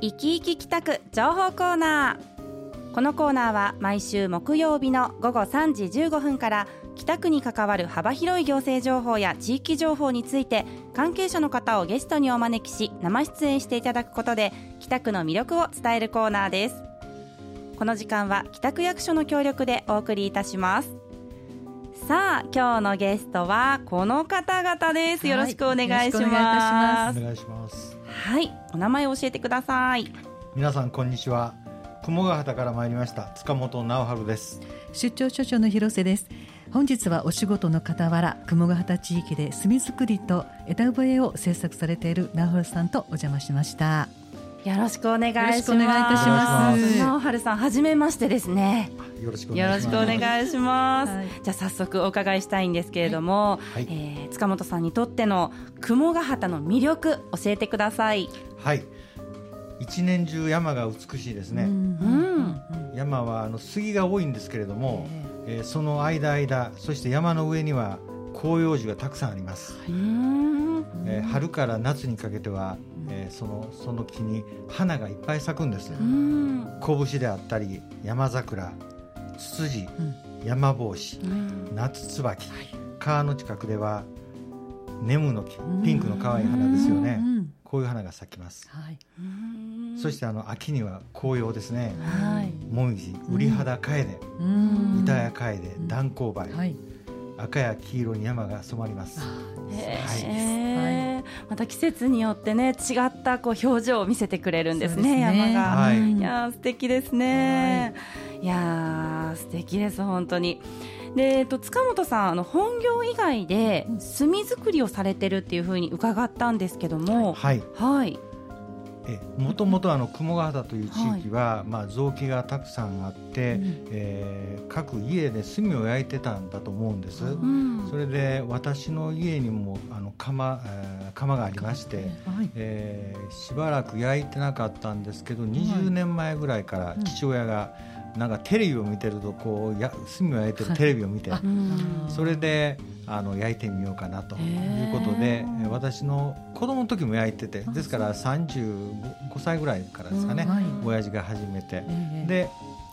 生き生き北区情報コーナー。このコーナーは毎週木曜日の午後3時15分から北区に関わる幅広い行政情報や地域情報について関係者の方をゲストにお招きし生出演していただくことで北区の魅力を伝えるコーナーです。この時間は北区役所の協力でお送りいたします。さあ今日のゲストはこの方々です。よろしくお願いします。 お願いします。 はい、お名前を教えてください。 皆さんこんにちは。雲ヶ畑から参りました塚本直春です。 出張所長の広瀬です。本日はお仕事の傍ら雲ヶ畑地域で炭作りと枝笛を制作されている直春さんとお邪魔しました。 よろしくお願いします。 よろしくお願いいたします。 直春さんはじめましてですね。 よろしくお願いします。 よろしくお願いします、 はい、 じゃあ早速お伺いしたいんですけれども、 はい塚本さんにとっての雲ヶ畑の魅力教えてください。 はい、一年中山が美しいですね。山は杉が多いんですけれども、その間そして山の上には広葉樹がたくさんあります。春から夏にかけては、その木に花がいっぱい咲くんです。小節であったり山桜、ツツジ、山帽子、夏椿、川の近くではネムの木、ピンクの可愛い花ですよね。こういう花が咲きます、はい、そして秋には紅葉ですね、もみじ、ウリハダカエデ、イタヤカエデ、ダンコウバイ、赤や黄色に山が染まります。 また季節によってね違った表情を見せてくれるんですね、山が、いや素敵ですね、いや素敵です本当に。で塚本さん本業以外で炭作りをされてるっていうふうに伺ったんですけども、 もともと雲ヶ畑という地域は、雑木がたくさんあって、各家で炭を焼いてたんだと思うんです、それで私の家にも窯がありまして、しばらく焼いてなかったんですけど20年前ぐらいから父親がなんかテレビを見てると炭を焼いてるテレビを見て、それで焼いてみようかなということで、私の子供の時も焼いてて、ですから35歳ぐらいからですかね、親父が始めて、で、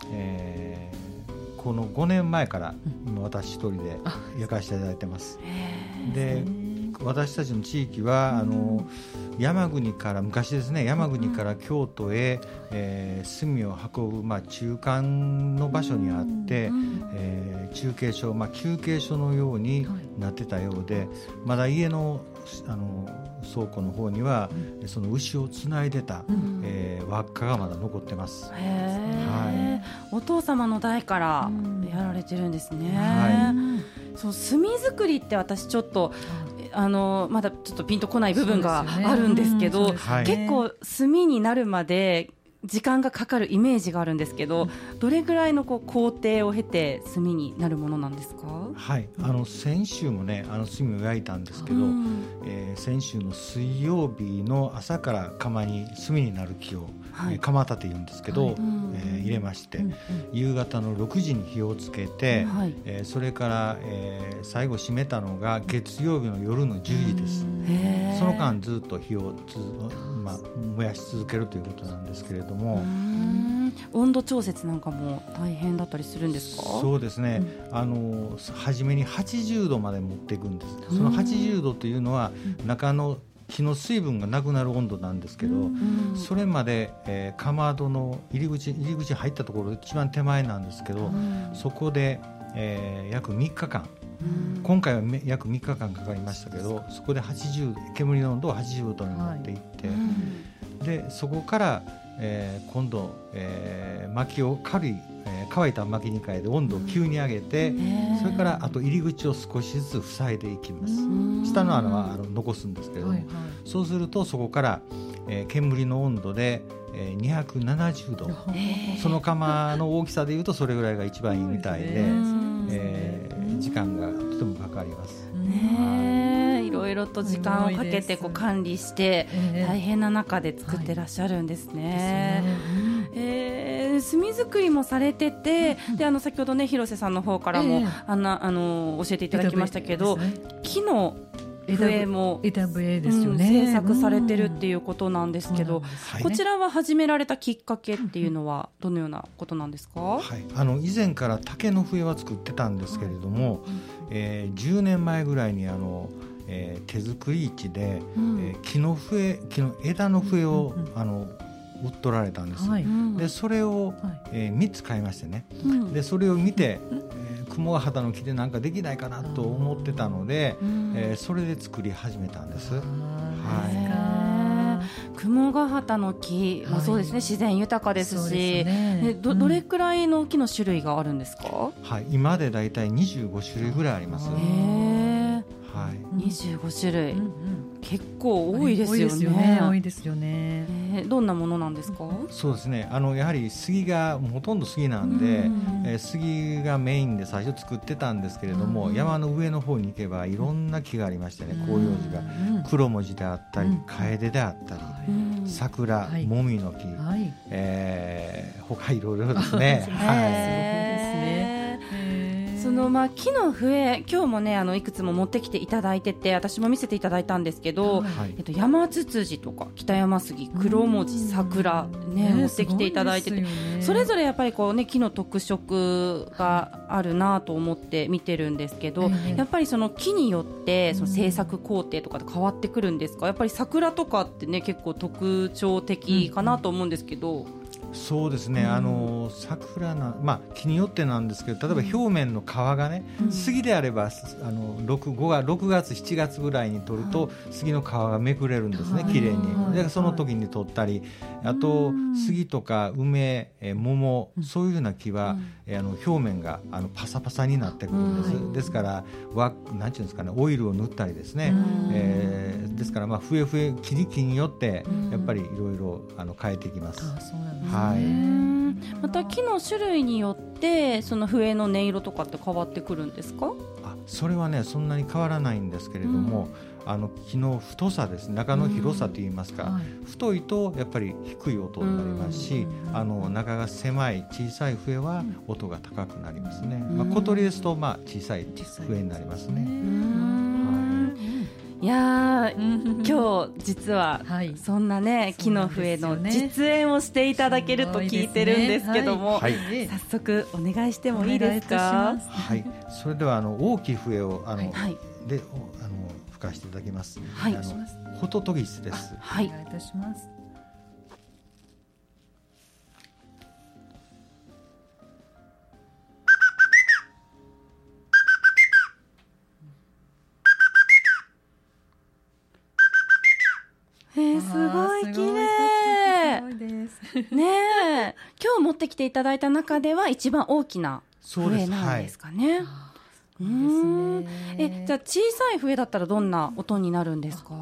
この5年前から今私一人で焼かせていただいてます。で私たちの地域は山国から昔ですね、山国から京都へ、炭を運ぶ、中間の場所にあって、中継所、休憩所のようになってたようで、まだ家の倉庫の方にはその牛をつないでた、輪っかがまだ残ってます。 お父様の代からやられてるんですね。そう炭作りって私ちょっとまだちょっとピンとこない部分があるんですけど、結構炭になるまで時間がかかるイメージがあるんですけど、どれぐらいの工程を経て炭になるものなんですか？ 先週もね炭を焼いたんですけど、先週の水曜日の朝から窯に炭になる木を、窯立て言うんですけど、入れまして、夕方の6時に火をつけて、それから、最後締めたのが月曜日の夜の10時です。その間ずっと火を燃やし続けるということなんですけれども、 温度調節なんかも大変だったりするんですか？ そうですね、初めに80度まで持っていくんです。その80度というのは中の木の水分がなくなる温度なんですけど、それまで、かまどの入り口入ったところ一番手前なんですけど、そこで、約3日間、今回は約3日間かかりましたけど、そこで煙の温度を80度に持っていって、でそこから、今度、薪を乾いた薪に変えて温度を急に上げて、それからあと入り口を少しずつ塞いでいきます。下の穴は残すんですけれども、そうするとそこから、煙の温度で、270度、その窯の大きさでいうとそれぐらいが一番いいみたいで、時間がとてもかかります。 いろいろと時間をかけて管理して大変な中で作ってらっしゃるんですね。炭作りもされてて、で先ほどね広瀬さんの方からも教えていただきましたけど、木の笛も枝笛ですよね、 制作されてるっていうことなんですけど、こちらは始められたきっかけっていうのはどのようなことなんですか？ はい、以前から竹の笛は作ってたんですけれども、10年前ぐらいに手作り市で、木の枝の笛を、売っとられたんです、でそれを、3つ買いましてね、でそれを見て、雲ヶ畑の木でなんかできないかなと思ってたので、それで作り始めたんです。 雲ヶ畑の木、そうですね、自然豊かですし、どれくらいの木の種類があるんですか？ 今でだいたい25種類ぐらいあります。 25種類、結構多いですよね。 多いですよね。 どんなものなんですか？ そうですね、やはり杉がほとんど杉なんで、杉がメインで最初作ってたんですけれども、山の上の方に行けばいろんな木がありましてね、広葉樹が、黒文字であったり、楓であったり、桜、もみの木、他いろいろですね。 その木の笛、今日もねいくつも持ってきていただいてて、私も見せていただいたんですけど、山ツツジとか北山杉、黒文字、桜、持ってきていただいてて、それぞれやっぱりこう、木の特色があるなと思って見てるんですけど、やっぱりその木によってその制作工程とかで変わってくるんですか？やっぱり桜とかってね結構特徴的かなと思うんですけど。 そうですね、桜木によってなんですけど、例えば表面の皮がね、杉であれば6月7月ぐらいに取ると、杉の皮がめくれるんですね、綺麗に。でその時に取ったり、あと杉とか梅、桃、そういうような木は、表面がパサパサになってくるんです。ですからなんていうんですかね、オイルを塗ったりですね、ですから笛木によってやっぱりいろいろ変えてきます。 また木の種類によってその笛の音色とかって変わってくるんですか？ それはねそんなに変わらないんですけれども、木の太さですね、中の広さといいますか、太いとやっぱり低い音になりますし、中が狭い小さい笛は音が高くなりますね。小鳥ですと小さい笛になりますね。 いや今日実はそんなね木の笛の実演をしていただけると聞いてるんですけども、早速お願いしてもいいですか？ それでは大きい笛をで吹かしていただきます。ホトトギスです。 お願いいたします。 すごい綺麗ね。今日持ってきていただいた中では一番大きな笛なんですかね。じゃあ小さい笛だったらどんな音になるんですか？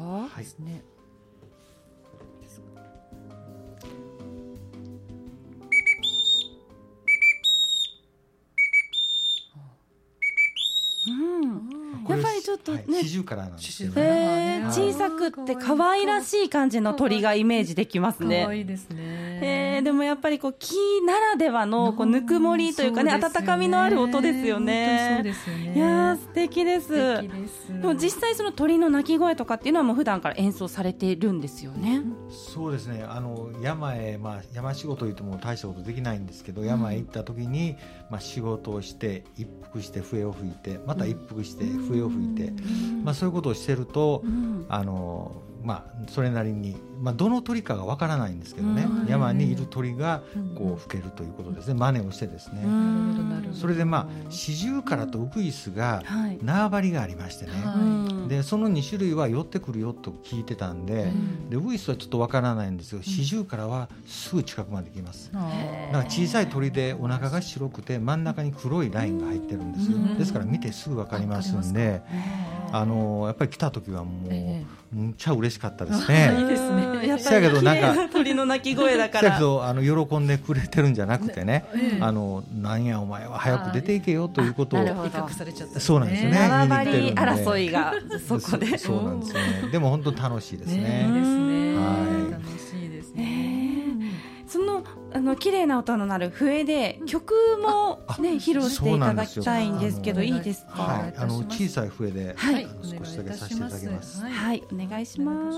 やっぱりちょっとね、 シジュウカラなんですよね。小さくって可愛らしい感じの鳥がイメージできますね。 可愛いですね。 でもやっぱり木ならではのぬくもりというかね、温かみのある音ですよね。 そうですよね。 いや素敵です。でも実際その鳥の鳴き声とかっていうのはもう普段から演奏されているんですよね。 そうですね。山へ山仕事といっても大したことできないんですけど、山へ行った時に仕事をして一服して笛を吹いて、また一服して笛を吹いて、そういうことをしてると、それなりに、どの鳥かがわからないんですけどね、山にいる鳥がこう吹けるということですね。真似をしてですね。それでシジュウカラとウグイスが縄張りがありましてね、でその2種類は寄ってくるよと聞いてたんで、ウグイスはちょっとわからないんですが、シジュウカラはすぐ近くまで来ます。だから小さい鳥でお腹が白くて真ん中に黒いラインが入ってるんですよ。ですから見てすぐわかりますんで、やっぱり来た時はもうむっちゃ嬉しかったですね。 いいですね。やっぱり綺麗な鳥の鳴き声だから。だけど喜んでくれてるんじゃなくてね、なんやお前は早く出ていけよということを威嚇されちゃった。 そうなんですよね。 縄張り争いがそこで。 そうなんですね。でも本当楽しいですね。 楽しいですね。 その綺麗な音の鳴る笛で曲もね、披露していただきたいんですけど、いいですか？ はい、小さい笛で、 はい、 少しだけさせていただきます。 はい、お願いします。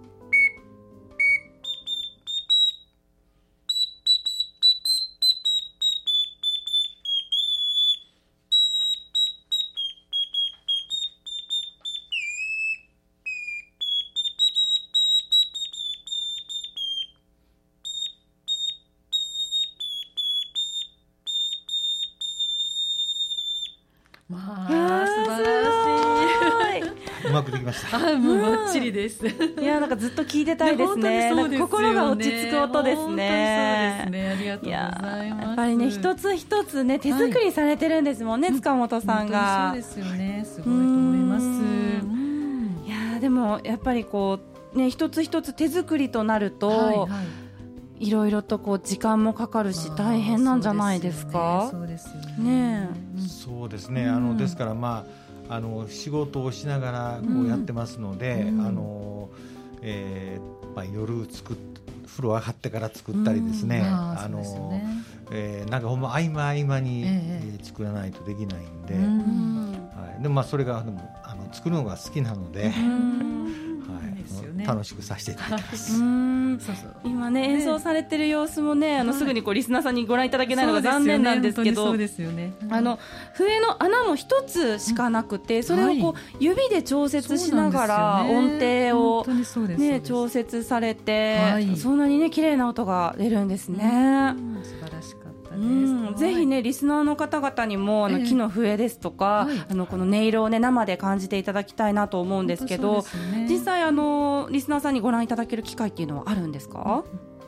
素晴らしい。 うまくできました。 もうバッチリです。 いや、なんかずっと聞いてたいですね。なんか心が落ち着く音ですね。 本当にそうですね。ありがとうございます。 やっぱりね、一つ一つね、手作りされてるんですもんね、塚本さんが。 そうですよね。すごいと思います。 いや、でもやっぱりこうね、一つ一つ手作りとなると、いろいろとこう時間もかかるし大変なんじゃないですか？ そうですよね。 そうですね。ですから仕事をしながらこうやってますので、夜風呂上がってから作ったりですね、なんかほんま合間合間に、作らないとできないんで、でもそれが作るのが好きなので、楽しくさせていただきます。 今ね、演奏されてる様子もね、すぐにこうリスナーさんにご覧いただけないのが残念なんですけど、 そうですよね。 笛の穴も一つしかなくて、それをこう指で調節しながら音程をね、調節されて、そんなにね綺麗な音が出るんですね。 素晴らしかった。 ぜひね、リスナーの方々にも木の笛ですとか、この音色をね生で感じていただきたいなと思うんですけど、実際リスナーさんにご覧いただける機会っていうのはあるんですか？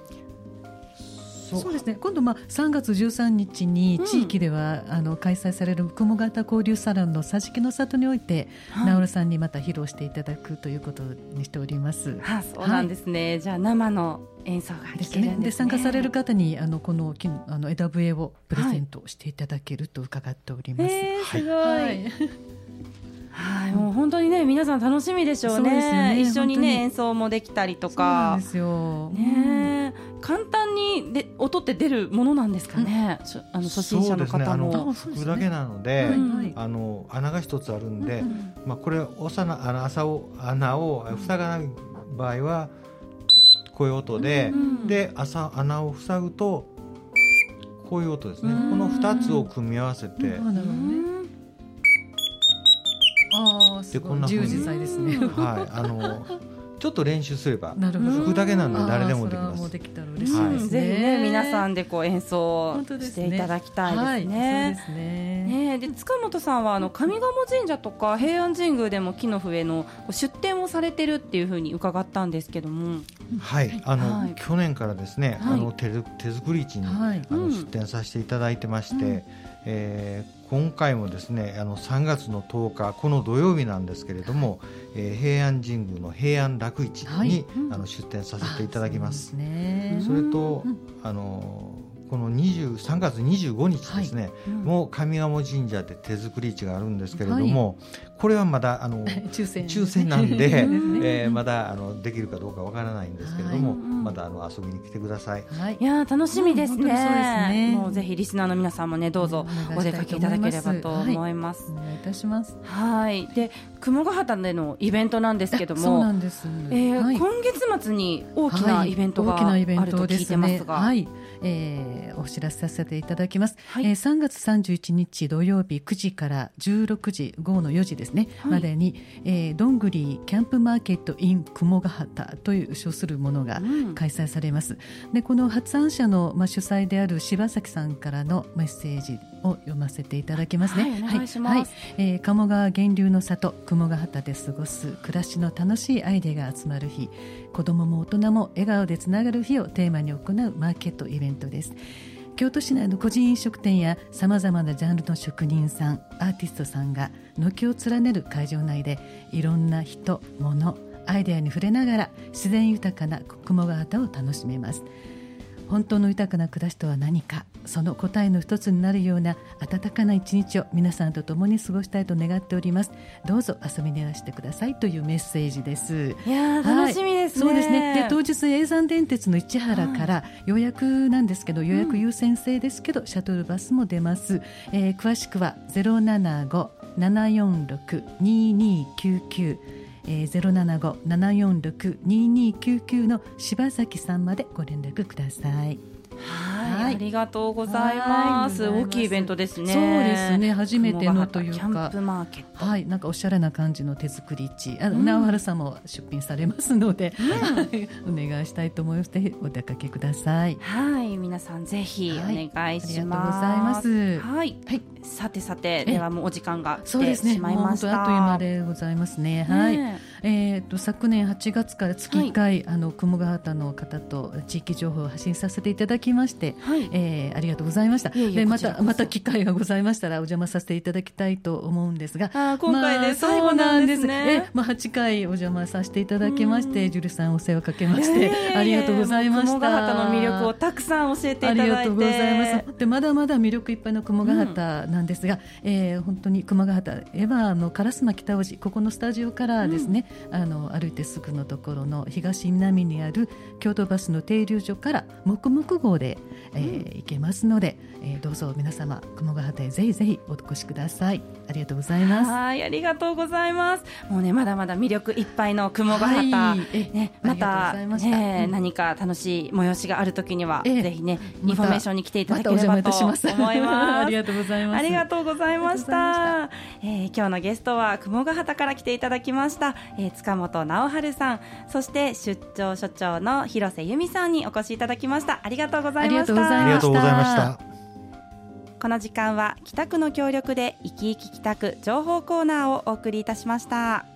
そうですね。今度3月13日に地域では開催される雲形交流サロンの桟敷の里において、ナオルさんにまた披露していただくということにしております。 そうなんですね。じゃあ生の演奏が聞けるんですね。 で参加される方にこの枝笛をプレゼントしていただけると伺っております。 すごい。もう本当にね、皆さん楽しみでしょうね。一緒にね演奏もできたりとか。そうなんですよ。簡単に音って出るものなんですかね。初心者の方も。 吹くだけなので、穴が一つあるんで、これ穴を塞がない場合はこういう音で、穴を塞ぐとこういう音ですね。この2つを組み合わせて。 でこんな風に自由自在ですね。 ちょっと練習すれば吹くだけなので誰でもできます。 できたら嬉しいですね。 ぜひね、皆さんでこう演奏していただきたいですね。そうですね。で塚本さんは上賀茂神社とか平安神宮でも木の笛の出展をされてるっていうふうに伺ったんですけども、 去年からですね、手作り市に出展させていただいてまして、今回もですね3月の10日この土曜日なんですけれども、平安神宮の平安楽市に、出展させていただきます。それとこの3月25日ですね、もう上賀茂神社で手作り市があるんですけれども、これはまだ抽選なんで、まだできるかどうかわからないんですけれども、また遊びに来てください。 いや楽しみですね。もうぜひリスナーの皆さんもね、どうぞお出かけいただければと思います。 お願いいたします。 で雲ヶ畑でのイベントなんですけども、 そうなんです。 今月末に大きなイベントがあると聞いてますが、 お知らせさせていただきます。3月31日土曜日9時から16時午後の4時ですね、までに、どんぐりキャンプマーケット in 雲ヶ畑という称するものが開催されます。でこの発案者の、主催である柴崎さんからのメッセージを読ませていただきますね。 お願いします。 鴨川源流の里雲ヶ畑で過ごす暮らしの楽しいアイデアが集まる日、子どもも大人も笑顔でつながる日をテーマに行うマーケットイベントです。京都市内の個人飲食店やさまざまなジャンルの職人さん、アーティストさんが軒を連ねる会場内で、いろんな人、物、アイデアに触れながら自然豊かな雲ヶ畑を楽しめます。 本当の豊かな暮らしとは何か、その答えの一つになるような温かな一日を皆さんと共に過ごしたいと願っております。どうぞ遊びにいらしてくださいというメッセージです。 いや楽しみですね。 そうですね。で当日叡山電鉄の市原から予約なんですけど、予約優先制ですけど、シャトルバスも出ます。詳しくは 075-746-2299075-746-2299の柴崎さんまでご連絡ください。 はい、ありがとうございます。大きいイベントですね。 そうですね、初めてのというか、 キャンプマーケット、 はい、なんかおしゃれな感じの手作り市、直原さんも出品されますので、お願いしたいと思います。ぜひお出かけください。 はい、皆さんぜひお願いします。 ありがとうございます。 はい、さてではもうお時間が来そうですね、 てしまいました。 もう本当あっという間でございますね。はい。昨年8月から月1回、雲ヶ畑の方と地域情報を発信させていただきまして、ありがとうございました。でまた機会がございましたらお邪魔させていただきたいと思うんですが、 今回で最後なんですね。 8回お邪魔させていただきまして、ジュルさんお世話かけましてありがとうございました。 雲ヶ畑の魅力をたくさん教えていただいて、 ありがとうございます。でまだまだ魅力いっぱいの雲ヶ畑なんですが、本当に熊ヶ畑エヴァの烏丸北大路、ここのスタジオからですね、歩いてすぐのところの東南にある京都バスの停留所から黙々号で、行けますので、どうぞ皆様雲ヶ畑へぜひぜひお越しください。ありがとうございます。 はい、ありがとうござざいます。もうねまだまだ魅力いっぱいの雲ヶ畑、ね、また、ね、何か楽しい催しがあるときには、ぜひねインフォメーションに来ていただければと思います。 ありがとうございます。 ありがとうございました。今日のゲストは雲ヶ畑から来ていただきました、塚本直春さん、そして出張所長の広瀬由美さんにお越しいただきました。ありがとうございました。 ありがとうございました。 この時間は北区の協力で生き生き北区情報コーナーをお送りいたしました。